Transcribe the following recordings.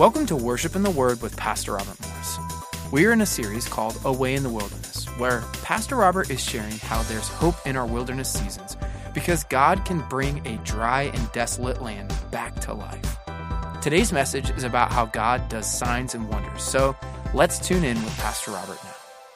Welcome to Worship in the Word with Pastor Robert Morris. We are in a series called Away in the Wilderness, where Pastor Robert is sharing how there's hope in our wilderness seasons because God can bring a dry and desolate land back to life. Today's message is about how God does signs and wonders. So let's tune in with Pastor Robert now.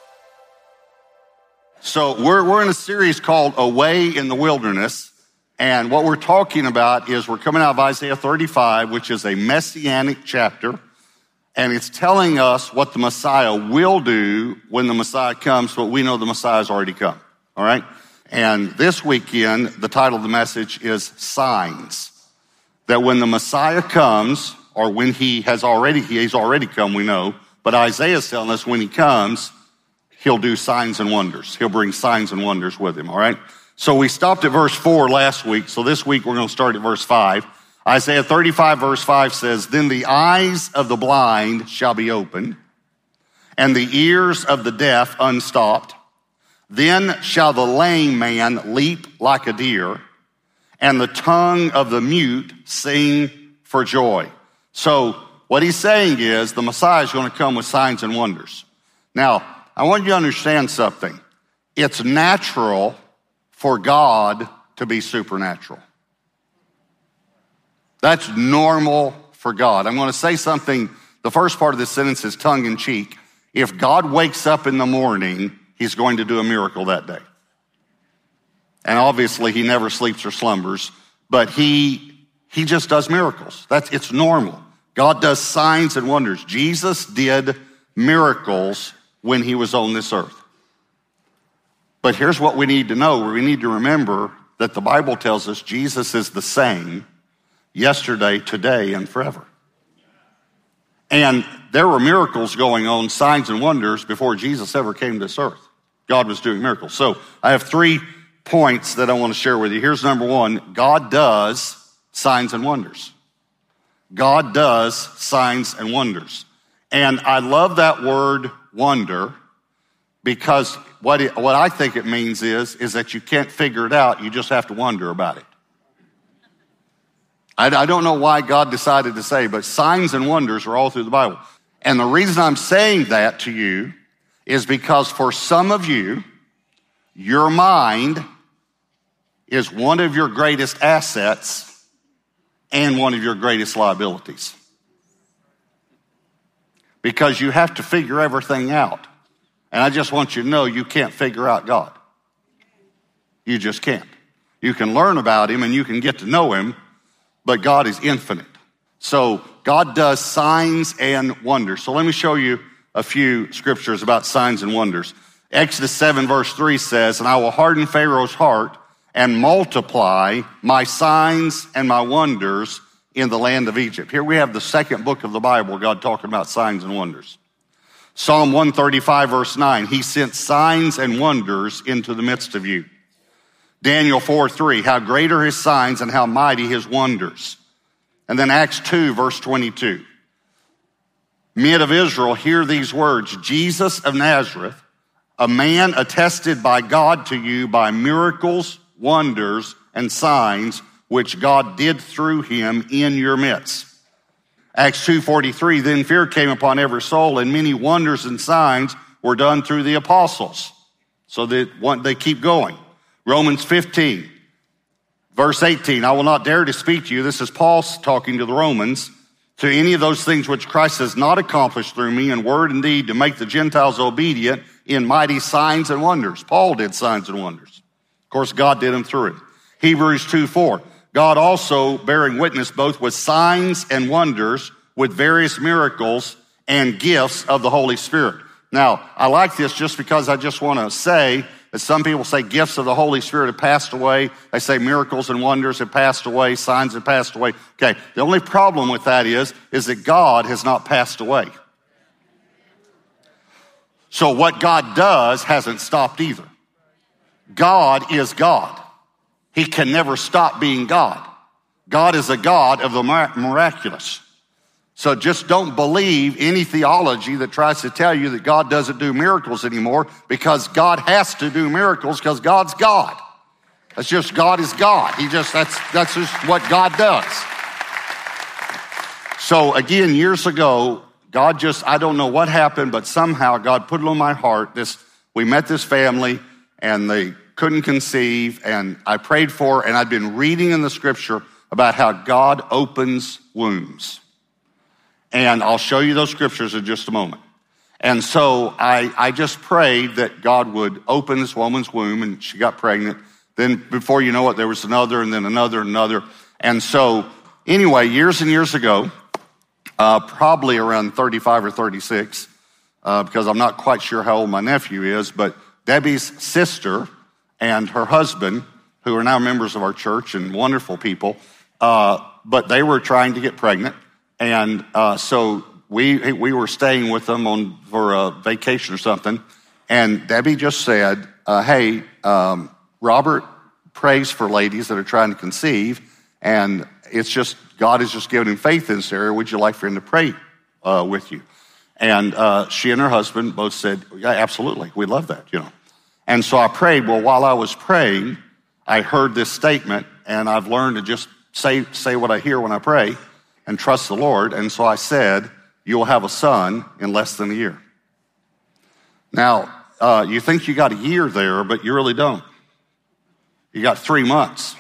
So we're in a series called Away in the Wilderness. And what we're talking about is we're coming out of Isaiah 35, which is a messianic chapter. And it's telling us what the Messiah will do when the Messiah comes, but we know the Messiah's already come. All right? And this weekend, the title of the message is Signs. That when the Messiah comes, or when he's already come, we know. But Isaiah's telling us when he comes, he'll do signs and wonders. He'll bring signs and wonders with him, all right? So we stopped at verse 4 last week. So this week we're going to start at verse 5. Isaiah 35 verse 5 says, "Then the eyes of the blind shall be opened, and the ears of the deaf unstopped. Then shall the lame man leap like a deer, and the tongue of the mute sing for joy." So what he's saying is the Messiah is going to come with signs and wonders. Now, I want you to understand something. It's natural for God to be supernatural. That's normal for God. I'm going to say something, the first part of this sentence is tongue in cheek. If God wakes up in the morning, he's going to do a miracle that day. And obviously he never sleeps or slumbers, but he just does miracles. It's normal. God does signs and wonders. Jesus did miracles when he was on this earth. But here's what we need to know. We need to remember that the Bible tells us Jesus is the same yesterday, today, and forever. And there were miracles going on, signs and wonders, before Jesus ever came to this earth. God was doing miracles. So I have 3 points that I want to share with you. Here's number 1. God does signs and wonders. God does signs and wonders. And I love that word wonder because what I think it means is that you can't figure it out. You just have to wonder about it. I don't know why God decided to say, but signs and wonders are all through the Bible. And the reason I'm saying that to you is because for some of you, your mind is one of your greatest assets and one of your greatest liabilities. Because you have to figure everything out. And I just want you to know you can't figure out God. You just can't. You can learn about him and you can get to know him, but God is infinite. So God does signs and wonders. So let me show you a few scriptures about signs and wonders. Exodus 7 verse 3 says, "And I will harden Pharaoh's heart and multiply my signs and my wonders in the land of Egypt." Here we have the second book of the Bible, God talking about signs and wonders. Psalm 135 verse 9, "He sent signs and wonders into the midst of you." Daniel 4:3, "How great are his signs and how mighty his wonders." And then Acts 2 verse 22. "Men of Israel, hear these words, Jesus of Nazareth, a man attested by God to you by miracles, wonders, and signs, which God did through him in your midst." Acts 2:43, "Then fear came upon every soul, and many wonders and signs were done through the apostles." So they keep going. Romans 15, verse 18, "I will not dare to speak to you," this is Paul talking to the Romans, "to any of those things which Christ has not accomplished through me in word and deed to make the Gentiles obedient in mighty signs and wonders." Paul did signs and wonders. Of course, God did them through him. Hebrews 2:4, "God also bearing witness both with signs and wonders, with various miracles and gifts of the Holy Spirit." Now, I like this just because I just want to say that some people say gifts of the Holy Spirit have passed away. They say miracles and wonders have passed away, signs have passed away. Okay, the only problem with that is that God has not passed away. So what God does hasn't stopped either. God is God. He can never stop being God. God is a God of the miraculous. So just don't believe any theology that tries to tell you that God doesn't do miracles anymore, because God has to do miracles because God's God. That's just, God is God. That's just what God does. So again, years ago, God I don't know what happened, but somehow God put it on my heart. We met this family and they couldn't conceive, and I prayed for her, and I'd been reading in the scripture about how God opens wombs. And I'll show you those scriptures in just a moment. And so I just prayed that God would open this woman's womb, and she got pregnant. Then before you know it, there was another, and then another, and another. And so anyway, years and years ago, probably around 35 or 36, because I'm not quite sure how old my nephew is, but Debbie's sister and her husband, who are now members of our church and wonderful people, but they were trying to get pregnant. And so we were staying with them for a vacation or something. And Debbie just said, hey, Robert prays for ladies that are trying to conceive. And it's just, God is just giving him faith in this area. Would you like for him to pray with you? And she and her husband both said, yeah, absolutely. We love that, And so I prayed. Well, while I was praying, I heard this statement, and I've learned to just say what I hear when I pray and trust the Lord. And so I said, you'll have a son in less than a year. Now, you think you got a year there, but you really don't. You got 3 months.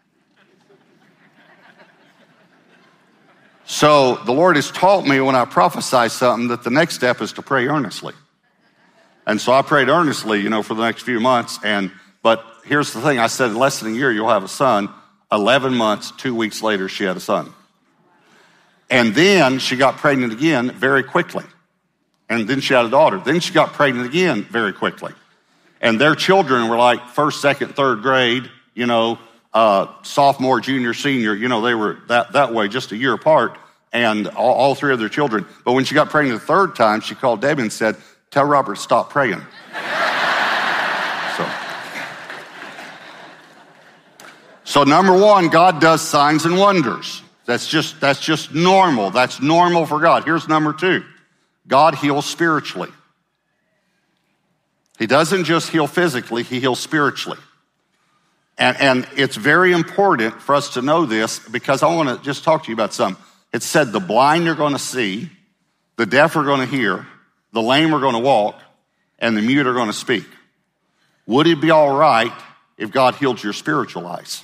So the Lord has taught me when I prophesy something that the next step is to pray earnestly. And so I prayed earnestly, for the next few months. But here's the thing. I said, in less than a year, you'll have a son. 11 months, 2 weeks later, she had a son. And then she got pregnant again very quickly. And then she had a daughter. Then she got pregnant again very quickly. And their children were like first, second, third grade, sophomore, junior, senior. They were that way, just a year apart. And all three of their children. But when she got pregnant the third time, she called Debbie and said, tell Robert to stop praying. So number one, God does signs and wonders. That's just normal. That's normal for God. Here's number two. God heals spiritually. He doesn't just heal physically, he heals spiritually. And it's very important for us to know this, because I want to just talk to you about something. It said the blind are going to see, the deaf are going to hear, the lame are going to walk, and the mute are going to speak. Would it be all right if God healed your spiritual eyes?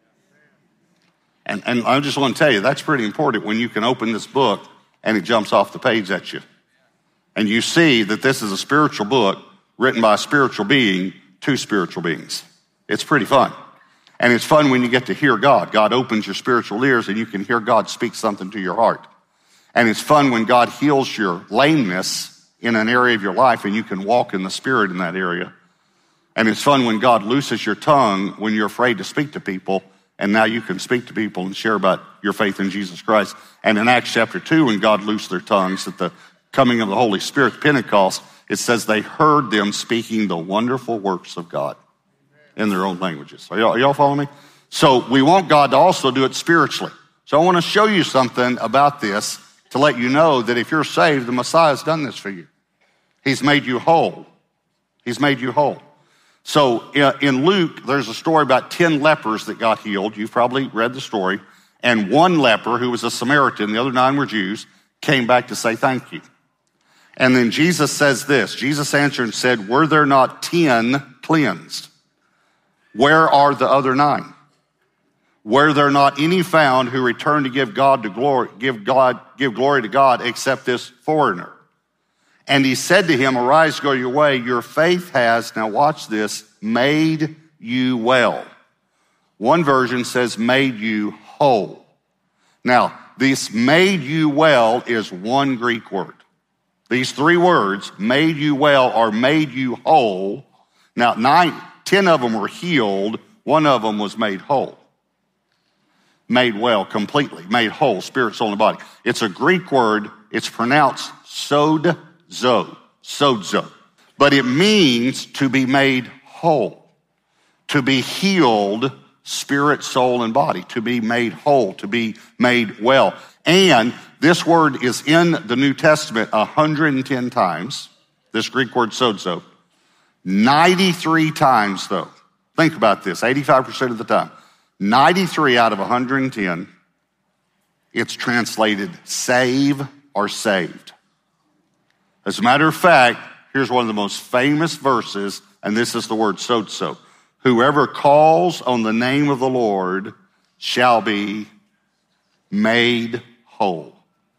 And I just want to tell you, that's pretty important when you can open this book and it jumps off the page at you. And you see that this is a spiritual book written by a spiritual being to spiritual beings. It's pretty fun. And it's fun when you get to hear God. God opens your spiritual ears and you can hear God speak something to your heart. And it's fun when God heals your lameness in an area of your life and you can walk in the Spirit in that area. And it's fun when God looses your tongue when you're afraid to speak to people, and now you can speak to people and share about your faith in Jesus Christ. And in Acts chapter 2, when God loosed their tongues at the coming of the Holy Spirit, Pentecost, it says they heard them speaking the wonderful works of God in their own languages. Are y'all following me? So we want God to also do it spiritually. So I want to show you something about this to let you know that if you're saved, the Messiah's done this for you. He's made you whole. He's made you whole. So in Luke, there's a story about 10 lepers that got healed. You've probably read the story. And one leper, who was a Samaritan, the other 9 were Jews, came back to say thank you. And then Jesus says this. Jesus answered and said, were there not 10 cleansed? Where are the other 9? Were there not any found who returned to give glory to God except this foreigner? And he said to him, arise, go your way. Your faith has, now watch this, made you well. One version says made you whole. Now, this made you well is one Greek word. These 3 words, made you well or made you whole. Now, 10 of them were healed. 1 of them was made whole. Made well completely, made whole, spirit, soul, and body. It's a Greek word. It's pronounced sozo. But it means to be made whole, to be healed, spirit, soul, and body, to be made whole, to be made well. And this word is in the New Testament 110 times, this Greek word sozo. 93 times, though. Think about this, 85% of the time. 93 out of 110 It's translated save or saved. As a matter of fact, here's one of the most famous verses, and this is the word sozo. Whoever calls on the name of the Lord shall be made whole.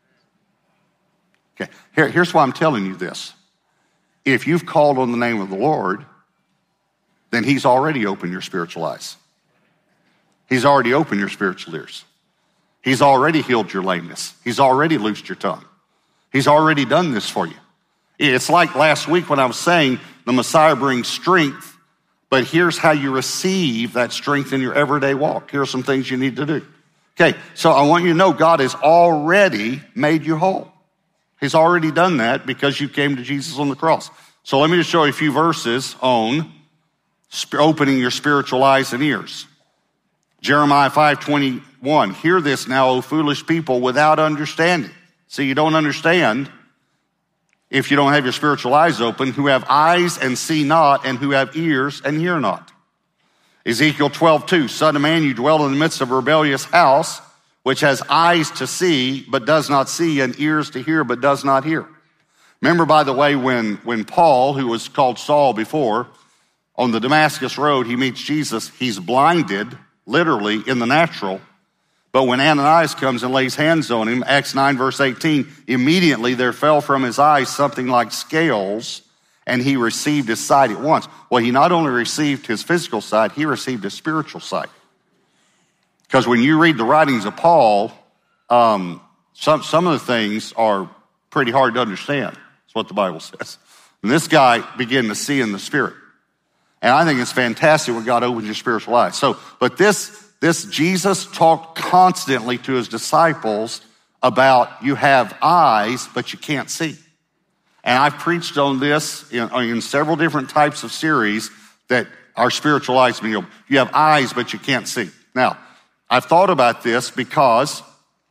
Okay, here's why I'm telling you this. If you've called on the name of the Lord, then he's already opened your spiritual eyes. He's already opened your spiritual ears. He's already healed your lameness. He's already loosed your tongue. He's already done this for you. It's like last week when I was saying the Messiah brings strength, but here's how you receive that strength in your everyday walk. Here are some things you need to do. Okay, so I want you to know God has already made you whole. He's already done that because you came to Jesus on the cross. So let me just show you a few verses on opening your spiritual eyes and ears. Jeremiah 5:21, hear this now, O foolish people, without understanding. See, you don't understand if you don't have your spiritual eyes open, who have eyes and see not, and who have ears and hear not. Ezekiel 12:2, Son of man, you dwell in the midst of a rebellious house, which has eyes to see, but does not see, and ears to hear, but does not hear. Remember, by the way, when Paul, who was called Saul before, on the Damascus road, he meets Jesus, he's blinded, literally, in the natural. But when Ananias comes and lays hands on him, Acts 9, verse 18, immediately there fell from his eyes something like scales, and he received his sight at once. Well, he not only received his physical sight, he received his spiritual sight. Because when you read the writings of Paul, some of the things are pretty hard to understand. That's what the Bible says. And this guy began to see in the Spirit. And I think it's fantastic when God opens your spiritual eyes. But this Jesus talked constantly to his disciples about you have eyes, but you can't see. And I've preached on this in several different types of series that our spiritual eyes being open. You have eyes, but you can't see. Now, I've thought about this because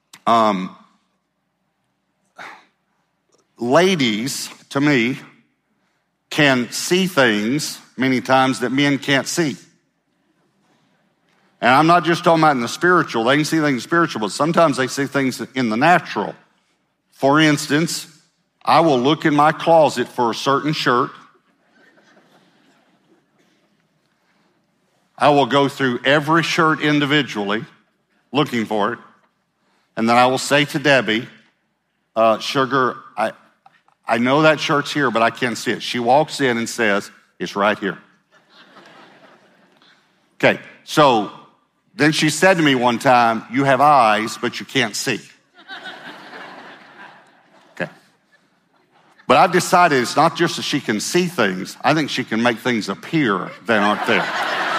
ladies, to me, can see things many times that men can't see. And I'm not just talking about in the spiritual. They can see things spiritual, but sometimes they see things in the natural. For instance, I will look in my closet for a certain shirt. I will go through every shirt individually, looking for it. And then I will say to Debbie, Sugar, I know that shirt's here, but I can't see it. She walks in and says, it's right here. Okay, so then she said to me one time, you have eyes, but you can't see. Okay. But I've decided it's not just that she can see things. I think she can make things appear that aren't there.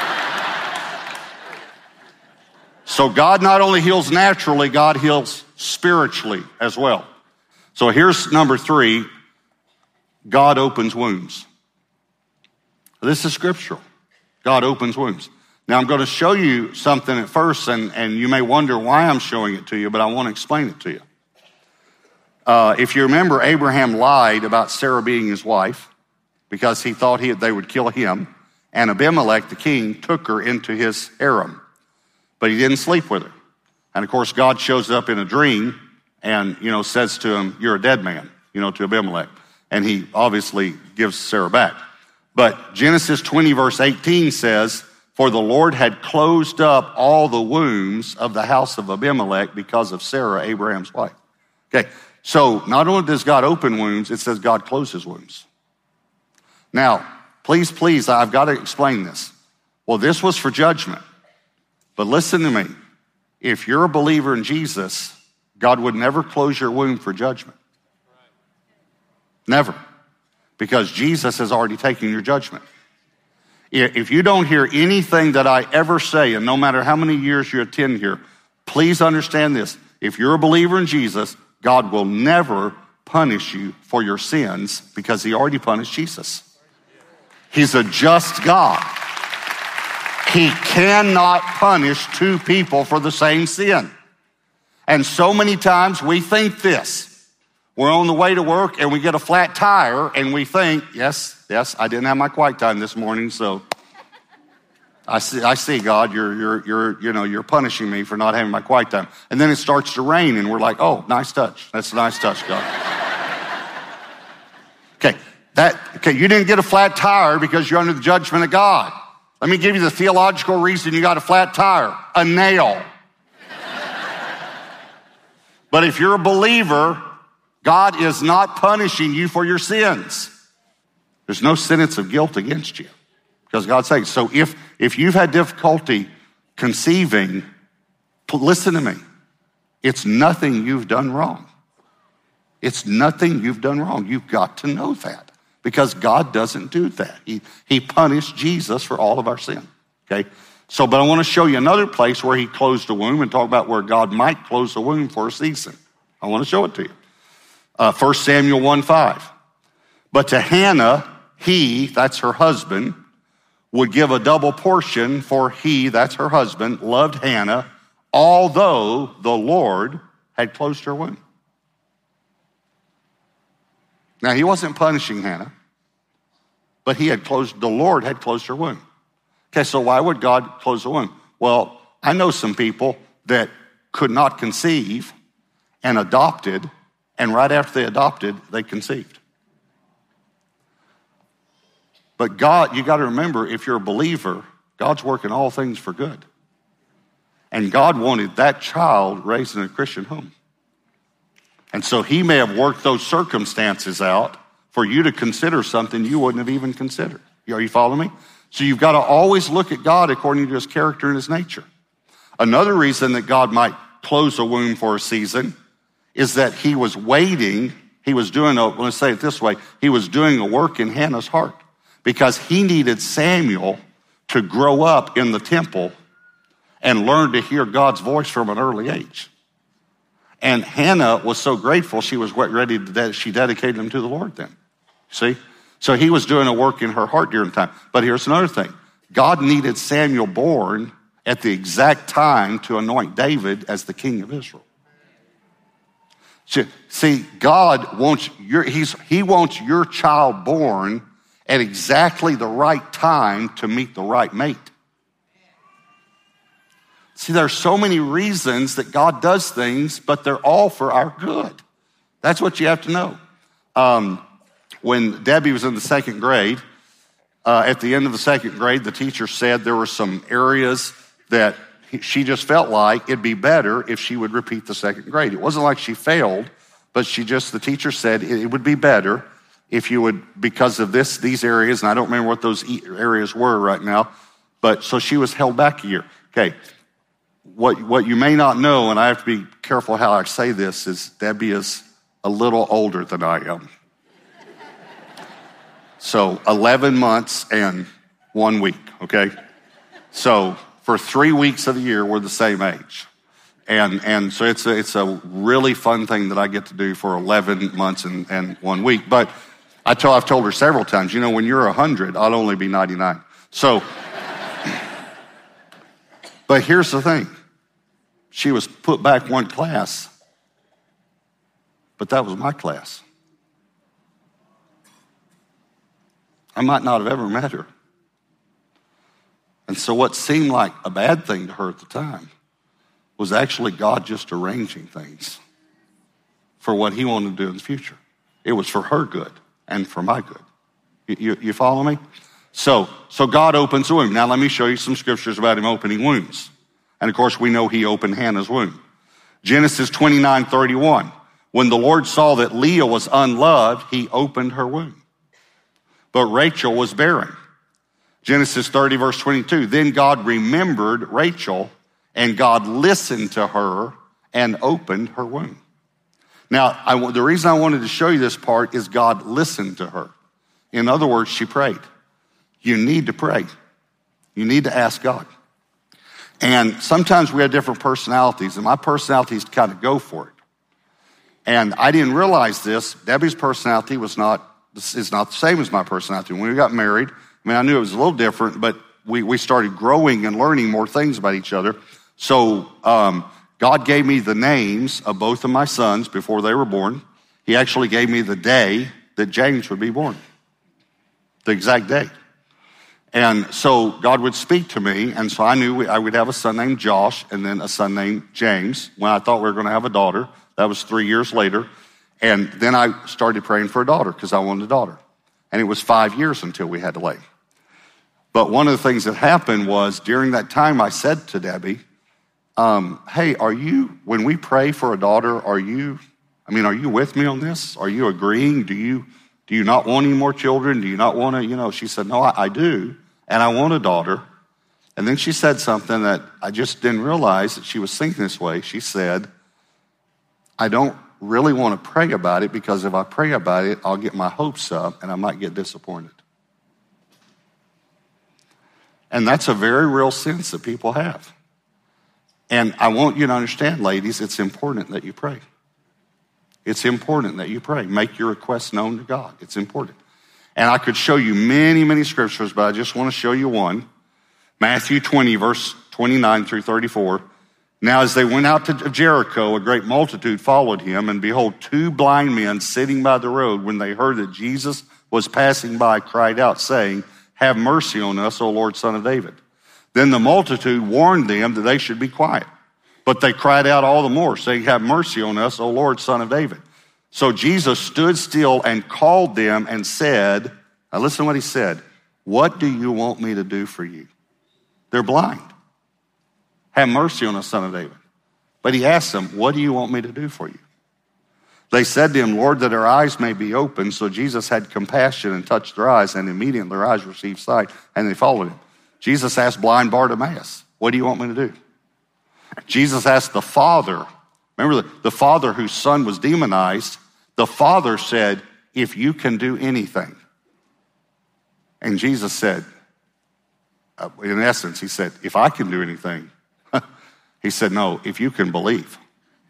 So God not only heals naturally, God heals spiritually as well. So here's number 3. God opens wombs. This is scriptural. God opens wombs. Now I'm going to show you something at first, and you may wonder why I'm showing it to you, but I want to explain it to you. If you remember, Abraham lied about Sarah being his wife because he thought they would kill him, and Abimelech, the king, took her into his harem. But he didn't sleep with her. And of course, God shows up in a dream and, says to him, you're a dead man, to Abimelech. And he obviously gives Sarah back. But Genesis 20 verse 18 says, for the Lord had closed up all the wombs of the house of Abimelech because of Sarah, Abraham's wife. Okay, so not only does God open wombs, it says God closes wombs. Now, please, I've got to explain this. Well, this was for judgment. But listen to me. If you're a believer in Jesus, God would never close your womb for judgment. Never. Because Jesus has already taken your judgment. If you don't hear anything that I ever say, and no matter how many years you attend here, please understand this. If you're a believer in Jesus, God will never punish you for your sins because he already punished Jesus. He's a just God. He cannot punish two people for the same sin. And so many times we think this. We're on the way to work and we get a flat tire and we think, yes, I didn't have my quiet time this morning, so I see God, you're punishing me for not having my quiet time. And then it starts to rain and we're like, oh, nice touch. That's a nice touch, God. Okay, you didn't get a flat tire because you're under the judgment of God. Let me give you the theological reason you got a flat tire. A nail. But if you're a believer, God is not punishing you for your sins. There's no sentence of guilt against you. Because God's saying, so if you've had difficulty conceiving, listen to me. It's nothing you've done wrong. It's nothing you've done wrong. You've got to know that. Because God doesn't do that. He punished Jesus for all of our sin. Okay? So, but I want to show you another place where he closed a womb and talk about where God might close a womb for a season. I want to show it to you. 1 Samuel 1:5. But to Hannah, he, that's her husband, would give a double portion, for he, that's her husband, loved Hannah, although the Lord had closed her womb. Now, he wasn't punishing Hannah, but the Lord had closed her womb. Okay, so why would God close the womb? Well, I know some people that could not conceive and adopted, and right after they adopted, they conceived. But God, you got to remember, if you're a believer, God's working all things for good. And God wanted that child raised in a Christian home. And so he may have worked those circumstances out for you to consider something you wouldn't have even considered. Are you following me? So you've got to always look at God according to his character and his nature. Another reason that God might close a womb for a season is that he was waiting. He was doing let's say it this way. He was doing a work in Hannah's heart because he needed Samuel to grow up in the temple and learn to hear God's voice from an early age. And Hannah was so grateful, she was ready she dedicated him to the Lord then. See? So he was doing a work in her heart during the time. But here's another thing. God needed Samuel born at the exact time to anoint David as the king of Israel. See, God wants he wants your child born at exactly the right time to meet the right mate. See, there are so many reasons that God does things, but they're all for our good. That's what you have to know. When Debbie was in the second grade, at the end of the second grade, the teacher said there were some areas that she just felt like it'd be better if she would repeat the second grade. It wasn't like she failed, but the teacher said it would be better if you would, because of these areas, and I don't remember what those areas were right now, but so she was held back a year. Okay. What you may not know, and I have to be careful how I say this, is Debbie is a little older than I am. So 11 months and 1 week, okay? So for 3 weeks of the year, we're the same age. And so it's a really fun thing that I get to do for 11 months and 1 week. But I've told her several times, when you're 100, I'll only be 99. So, but here's the thing. She was put back one class, but that was my class. I might not have ever met her. And so what seemed like a bad thing to her at the time was actually God just arranging things for what he wanted to do in the future. It was for her good and for my good. You follow me? So God opens the womb. Now let me show you some scriptures about him opening wombs. And of course, we know he opened Hannah's womb. Genesis 29:31. When the Lord saw that Leah was unloved, he opened her womb. But Rachel was barren. Genesis 30, verse 22. Then God remembered Rachel, and God listened to her and opened her womb. Now, the reason I wanted to show you this part is God listened to her. In other words, she prayed. You need to pray. You need to ask God. And sometimes we have different personalities, and my personality is to kind of go for it. And I didn't realize this. Debbie's personality is not the same as my personality. When we got married, I knew it was a little different, but we started growing and learning more things about each other. So God gave me the names of both of my sons before they were born. He actually gave me the day that James would be born, the exact day. And so God would speak to me, and so I knew I would have a son named Josh and then a son named James. When I thought we were going to have a daughter, that was 3 years later. And then I started praying for a daughter because I wanted a daughter. And it was 5 years until we had Layla. But one of the things that happened was during that time I said to Debbie, hey, when we pray for a daughter, are you with me on this? Are you agreeing? Do you not want any more children? Do you not want to, she said, no, I do. And I want a daughter. And then she said something that I just didn't realize that she was thinking this way. She said, I don't really want to pray about it because if I pray about it, I'll get my hopes up and I might get disappointed. And that's a very real sense that people have. And I want you to understand, ladies, it's important that you pray. It's important that you pray. Make your requests known to God. It's important. And I could show you many, many scriptures, but I just want to show you one. Matthew 20, verse 29 through 34. Now as they went out of Jericho, a great multitude followed him, and behold, 2 blind men sitting by the road, when they heard that Jesus was passing by, cried out, saying, have mercy on us, O Lord, Son of David. Then the multitude warned them that they should be quiet. But they cried out all the more, saying, have mercy on us, O Lord, Son of David. So Jesus stood still and called them and said, now listen to what he said, what do you want me to do for you? They're blind. Have mercy on us, Son of David. But he asked them, what do you want me to do for you? They said to him, Lord, that our eyes may be opened. So Jesus had compassion and touched their eyes, and immediately their eyes received sight, and they followed him. Jesus asked blind Bartimaeus, what do you want me to do? Jesus asked the father, remember the father whose son was demonized, the father said, if you can do anything. And Jesus said, in essence, he said, if I can do anything. He said, no, if you can believe,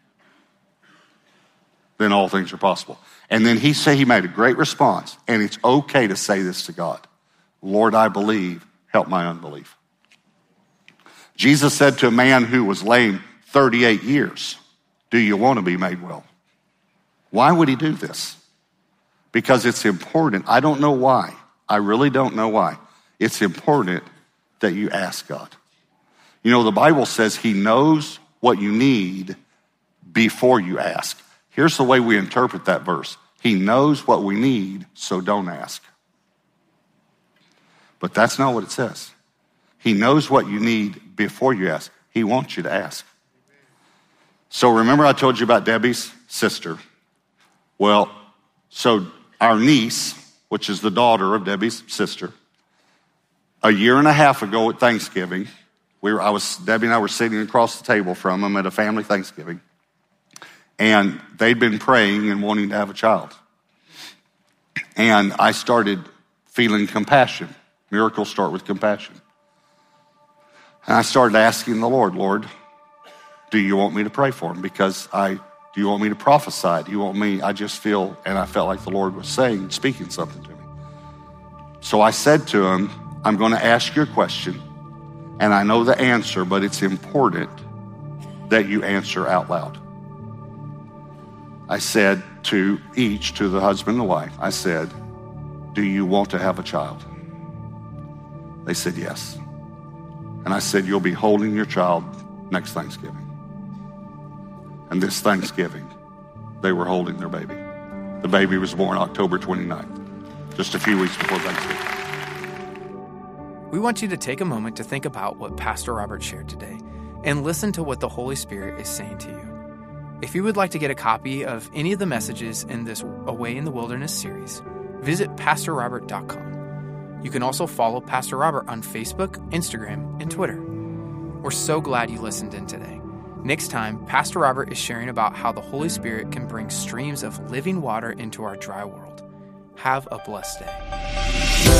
then all things are possible. And then he made a great response, and it's okay to say this to God. Lord, I believe, help my unbelief. Jesus said to a man who was lame 38 years, do you want to be made well? Why would he do this? Because it's important. I don't know why. I really don't know why. It's important that you ask God. You know, the Bible says he knows what you need before you ask. Here's the way we interpret that verse. He knows what we need, so don't ask. But that's not what it says. He knows what you need before you ask. He wants you to ask. So remember I told you about Debbie's sister? Well, so our niece, which is the daughter of Debbie's sister, a year and a half ago at Thanksgiving, Debbie and I were sitting across the table from them at a family Thanksgiving, and they'd been praying and wanting to have a child. And I started feeling compassion. Miracles start with compassion. And I started asking the Lord, do you want me to pray for him? Because do you want me to prophesy? Do you want me? I felt like the Lord was speaking something to me. So I said to him, I'm going to ask you a question, and I know the answer, but it's important that you answer out loud. I said to the husband and the wife, I said, do you want to have a child? They said yes. And I said, you'll be holding your child next Thanksgiving. And this Thanksgiving, they were holding their baby. The baby was born October 29th, just a few weeks before Thanksgiving. We want you to take a moment to think about what Pastor Robert shared today and listen to what the Holy Spirit is saying to you. If you would like to get a copy of any of the messages in this Away in the Wilderness series, visit PastorRobert.com. You can also follow Pastor Robert on Facebook, Instagram, and Twitter. We're so glad you listened in today. Next time, Pastor Robert is sharing about how the Holy Spirit can bring streams of living water into our dry world. Have a blessed day.